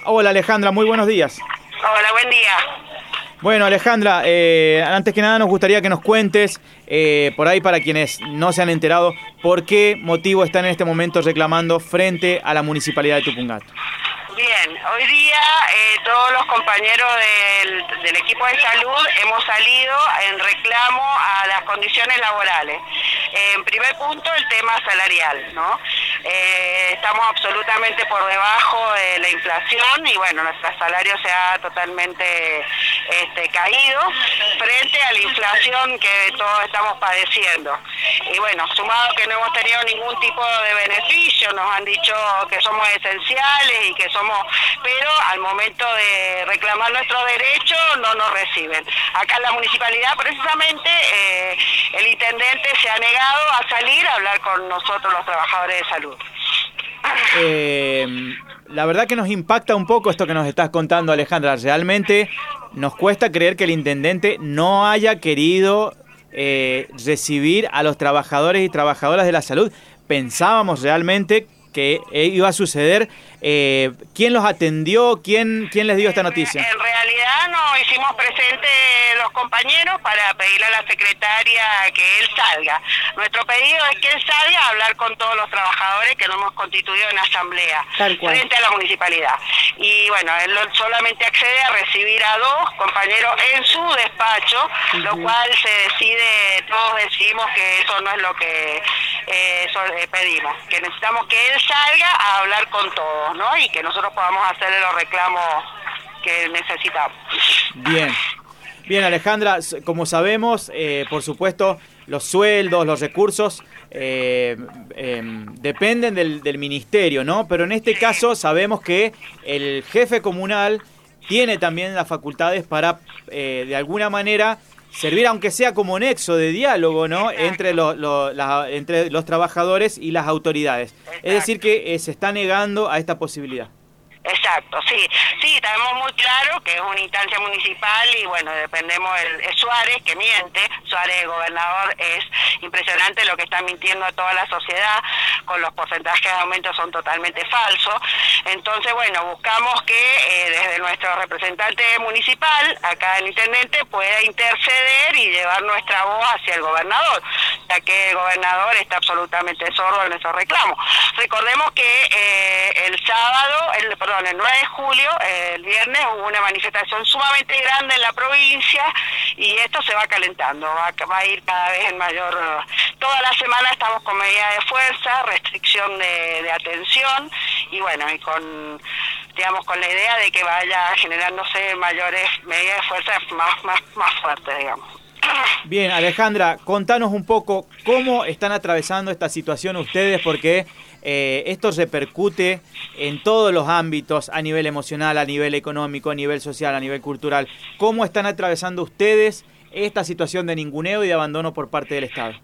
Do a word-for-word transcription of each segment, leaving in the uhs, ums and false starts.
Hola Alejandra, muy buenos días. Hola, buen día. Bueno Alejandra, eh, antes que nada nos gustaría que nos cuentes, eh, por ahí para quienes no se han enterado, por qué motivo están en este momento reclamando frente a la Municipalidad de Tupungato. Bien, hoy día eh, todos los compañeros del, del equipo de salud hemos salido en reclamo a las condiciones laborales. Eh, en primer punto, el tema salarial, ¿no? Eh, estamos absolutamente por debajo de la inflación y bueno, nuestro salario se ha totalmente este, caído frente a la inflación que todos estamos padeciendo. Y bueno, sumado que no hemos tenido ningún tipo de beneficio, nos han dicho que somos esenciales y que somos pero al momento de reclamar nuestros derechos no nos reciben. Acá en la municipalidad precisamente eh, el intendente se ha negado a salir a hablar con nosotros los trabajadores de salud. Eh, la verdad que nos impacta un poco esto que nos estás contando, Alejandra. Realmente nos cuesta creer que el intendente no haya querido eh, recibir a los trabajadores y trabajadoras de la salud. Pensábamos realmente que iba a suceder. Eh, ¿Quién los atendió? ¿Quién, quién les dio esta noticia? En realidad nos hicimos presentes los compañeros para pedirle a la secretaria que él salga. Nuestro pedido es que él salga a hablar con todos los trabajadores que nos hemos constituido en asamblea frente a la municipalidad. Y bueno, él solamente accede a recibir a dos compañeros en su despacho, uh-huh. Lo cual se decide, todos decidimos que eso no es lo que eh, eso, eh, pedimos, que necesitamos que él salga a hablar con todos, ¿no? Y que nosotros podamos hacerle los reclamos que necesitamos. Bien, bien Alejandra, como sabemos, eh, por supuesto, los sueldos, los recursos eh, eh, dependen del, del ministerio, ¿no? Pero en este caso sabemos que el jefe comunal tiene también las facultades para, eh, de alguna manera, servir, aunque sea como nexo de diálogo, ¿no? Entre, lo, lo, la, entre los trabajadores y las autoridades. Exacto. Es decir, que eh, se está negando a esta posibilidad. Exacto, sí, sí, tenemos muy claro que es una instancia municipal y bueno, dependemos del Suárez, que miente, Suárez, el gobernador, es impresionante lo que está mintiendo a toda la sociedad, con los porcentajes de aumento son totalmente falsos, entonces bueno, buscamos que eh, desde nuestro representante municipal, acá el intendente, pueda interceder y llevar nuestra voz hacia el gobernador, ya que el gobernador está absolutamente sordo en nuestros reclamos. Recordemos que eh, el sábado, el perdón, el nueve de julio, eh, el viernes, hubo una manifestación sumamente grande en la provincia y esto se va calentando, va, va a ir cada vez en mayor... Toda la semana estamos con medidas de fuerza, restricción de, de atención y bueno, y con digamos con la idea de que vaya generándose mayores medidas de fuerza más, más, más fuertes, digamos. Bien, Alejandra, contanos un poco cómo están atravesando esta situación ustedes, porque eh, esto repercute en todos los ámbitos, a nivel emocional, a nivel económico, a nivel social, a nivel cultural. ¿Cómo están atravesando ustedes esta situación de ninguneo y de abandono por parte del Estado?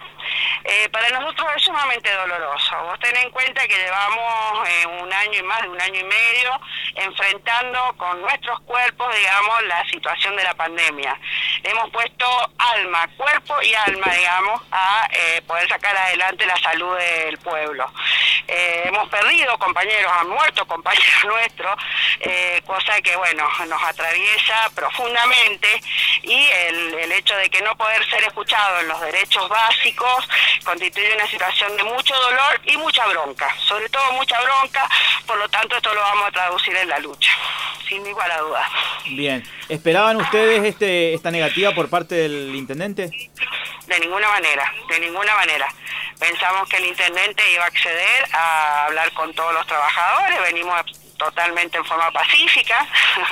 Eh, para nosotros es sumamente doloroso. Vos tenés en cuenta que llevamos eh, un año y más de un año y medio enfrentando con nuestros cuerpos, digamos, la situación de la pandemia. Hemos puesto alma, cuerpo y alma, digamos, a eh, poder sacar adelante la salud del pueblo. Eh, hemos perdido compañeros, han muerto compañeros nuestros, eh, cosa que, bueno, nos atraviesa profundamente y el, el hecho de que no poder ser escuchado en los derechos básicos constituye una situación de mucho dolor y mucha bronca, sobre todo mucha bronca, por lo tanto esto lo vamos a traducir en la lucha, sin igual a duda. Bien, ¿esperaban ustedes este, esta negativa por parte del intendente? De ninguna manera, de ninguna manera. Pensamos que el intendente iba a acceder a hablar con todos los trabajadores, venimos totalmente en forma pacífica,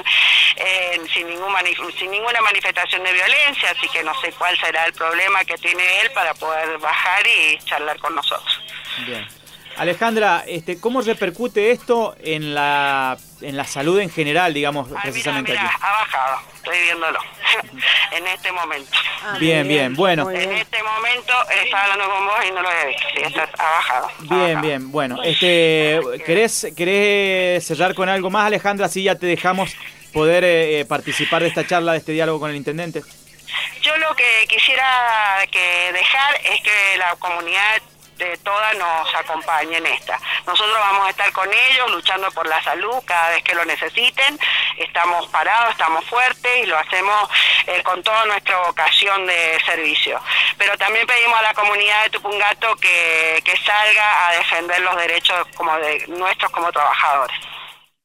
eh, sin, ningún manif- sin ninguna manifestación de violencia, así que no sé cuál será el problema que tiene él para poder bajar y charlar con nosotros. Bien. Alejandra, este, ¿cómo repercute esto en la en la salud en general, digamos, Ay, precisamente mira, mira, aquí? ha bajado, estoy viéndolo, en este momento. Ah, bien, bien, bueno. En este momento estaba hablando con vos y no lo había visto, sí, está, ha bajado. Ha bien, bajado. bien, bueno, este, ¿querés, ¿querés cerrar con algo más, Alejandra? Así ya te dejamos poder eh, participar de esta charla, de este diálogo con el intendente. Yo lo que quisiera que dejar es que la comunidad gente toda nos acompañe en esta. Nosotros vamos a estar con ellos luchando por la salud cada vez que lo necesiten. Estamos parados, estamos fuertes y lo hacemos eh, con toda nuestra vocación de servicio. Pero también pedimos a la comunidad de Tupungato que, que salga a defender los derechos como de, nuestros como trabajadores.